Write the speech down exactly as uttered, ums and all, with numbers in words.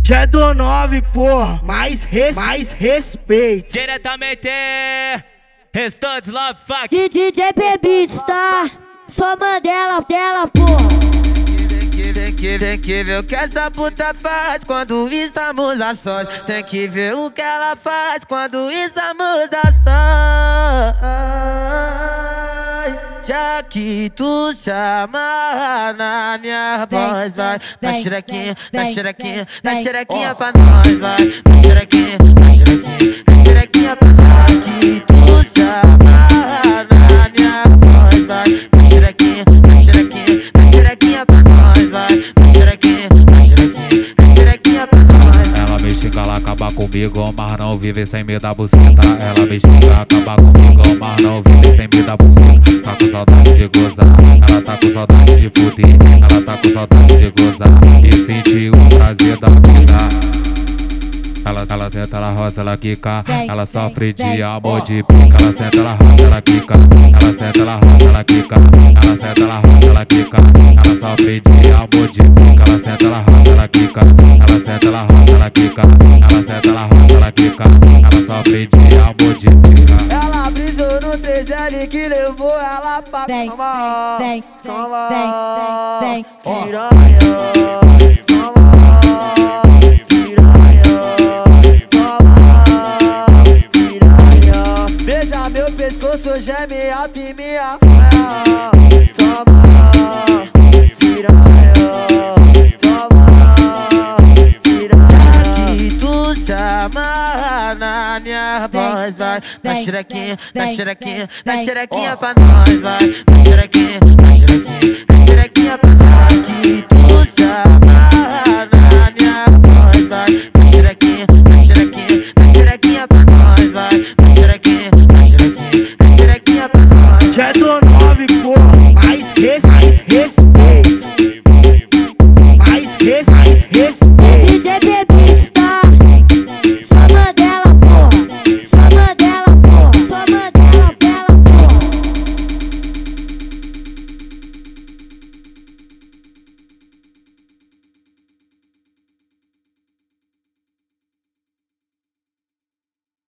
Já do nove, porra, mais, res, mais respeito. Diretamente, Restantes Love Fuck. D J Beats, tá? Só Mandela dela, porra. Tem que ver, que ver, que ver o que essa puta faz quando estamos a sós. Tem que ver o que ela faz quando estamos a sós. Já que tu chama na minha voz, vai. Dá xerequinha, dá xerequinha, dá xerequinha pra nós, vai. Dá xerequinha, dá xerequinha, dá xerequinha pra nós. Já que tu chama na minha voz, vai. Dá xerequinha, dá xerequinha, dá xerequinha pra nós, vai. Dá xerequinha, dá xerequinha, dá xerequinha pra nós. Ela me xinga, ela acaba comigo, mas não vive sem me dar buceta. Ela me xinga, acaba comigo, mas não vive sem me dar buceta. Tá com saudade de gozar, ela tá com saudade de fuder. Ela tá com saudade de gozar e sentir o prazer da vida. Ela, ela senta, ela roça, ela quica. Ela sofre de amor de pica. Ela senta, ela roça, ela quica. Ela senta, ela roça, ela quica. Ela senta, ela roça, ela quica. Ela sofre de amor de pica. Ela senta, ela roça, ela quica. Ela senta, ela roça, ela quica. Ela senta, ela roça, ela quica. Ela sofre de amor de pica. Ela brisou no três L que levou ela pra Vem, tomar. vem, Toma, vem, vem, vem. piranha. Toma, piranha. Toma, piranha. Beija meu pescoço, geme alto e me arranha. Toma, piranha. Toma, piranha. Que tu chama na minha voz, vai. Dá xerequinha, dá xerequinha, dá xerequinha pra nós, vai. Dá xerequinha, dá xerequinha, dá xerequinha pra nós. Que tu chama na minha voz, vai. Dá xerequinha, dá xerequinha, dá xerequinha pra nós, vai. Dá xerequinha, dá xerequinha, dá xerequinha pra nós. Já do nove, porra.